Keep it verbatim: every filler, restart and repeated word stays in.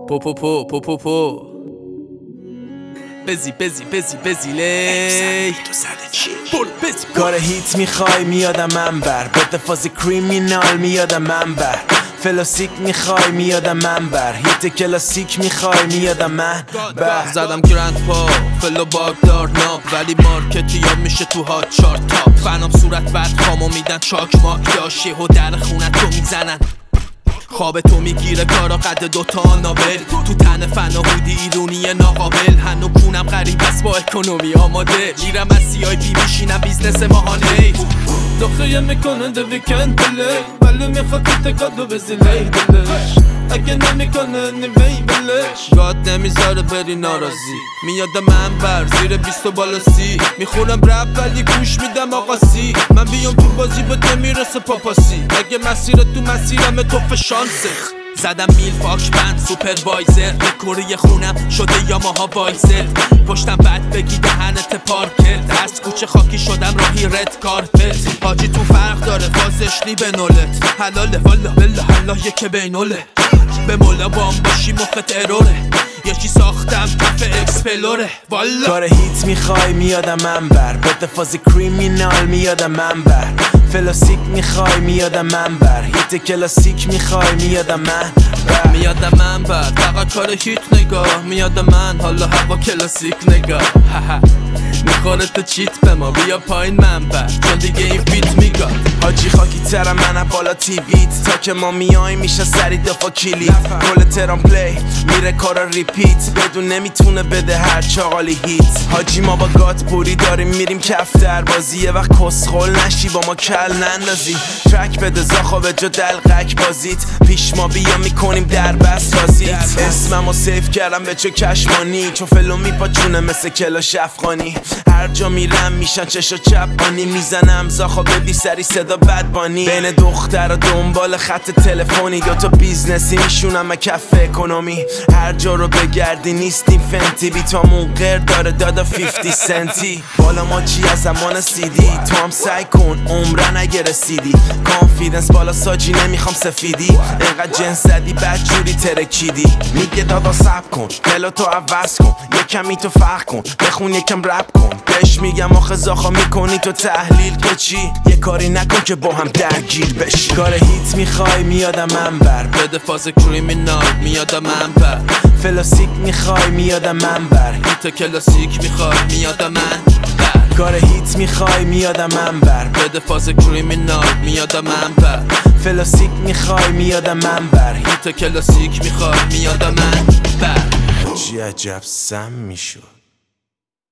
پو پو پو پو پو پو بزی بزی بزی بزی لی کار هیت میخوای میادم من بر بده فاز کریمینال میادم من بر فلاسیک میخوای میادم من بر هیت کلاسیک میخوای میادم من بر زدم گرند پا فلو باگدار ناب ولی مارکتی یا میشه تو ها چار تاپ فنام صورت بعد خامو میدن چاک ماک داشی و در خونت رو میزنن خواب تو میگیره کارا قد دوتا نابل تو تن فن و هودی ایرونی ناقابل هنو کونم غریب است با اکونومی آماده میرم از سی آی بی میشینم بیزنس ماهانه دخیه میکنه ده ویکند بله ولی میخواد که تکادو بزیله دلش اگه نمیکنه نیوی بلش گاد نمیذاره بری ناراضی میاد من بر زیر بیست و بالا سی میخونم رپ ولی گوش میدم آقا سی من بیام تو بازی به نمیرسه پاپاسی اگه مسیر تو مسیرم توف شانسه زدم میل پاک بند سوپروایزر دکوری خونم شده یاماها وایزر پشتم بد بگی دهنت پارکت از کوچه خاکی شدم راهی رد کارپت حاجی تو فرق داره فازش لی به نولت حلاله والا بلا حالا یکه بینوله به مولا بام باشی مخت اروره یکی ساختم کف اکسپلوره والا کار هیت میخوای میادم من بر بده فاز کریمینال میادم من بر فلاسیک میخوای میادم من بر هیت کلاسیک میخوای میادم من بر میادم من بر فقط کار هیت نگاه میادم من حالا هوا کلاسیک نگاه میخوره تو چیت به ما بیا پایین من بر چون دیگه این فیت میگاد حاجی خاکی ترم منم بالا تیویت تا که ما میای میشه سری دفا کلیت کل ترام پلی میره کارا ریپیت بدون نمیتونه بده هر چاقالی هیت حاجی ما با گات پوری داریم میریم کف در بازی یه وقت کسخل نشی با ما کل نندازی ترک بده زاخا به جا دلقک بازیت پیش ما بیا میکنیم در بس رازیت اسممو سیف کردم به چه کشمانی چون فلو میپاچونه مثل کلاش افغانی هر جا میرم میشن چشا چپانی میزنم زاخا بدی سری صدا بدبانی بین دختر و دنبال خط تلفنی دوتا بیزنسی میشونم کف اکونومی هر جا رو بگردی نیستیم فنتی بی تامون غیر داره دادا فیفتی سنتی بالا ما چی از زمان سیدی تو هم سعی کن عمره نگه رسیدی کانفیدنس بالا ساجی نمیخوام سفیدی اینقدر جنس زدی بد جوری ترکیدی میگه دادا سب کن دلو تو عوض کن یکمی تو فرق کن بخون یکم رپ کن بهش میگم آخه زاخا میکنی تو تحلیل که چی یه کاری نکن که با هم درگیر بشی کار هیت میخوای میادم من بر بده فاز کریمینال میادم من بر فلاسیک میخوای میادم من بر هیت کلاسیک میخوای میادم من بر کار هیت میخوای میادم من بر بده فاز کریمینال میادم من بر فلاسیک میخوای میادم من بر هیت کلاسیک میخوای میادم من بر چی عجب سم میشد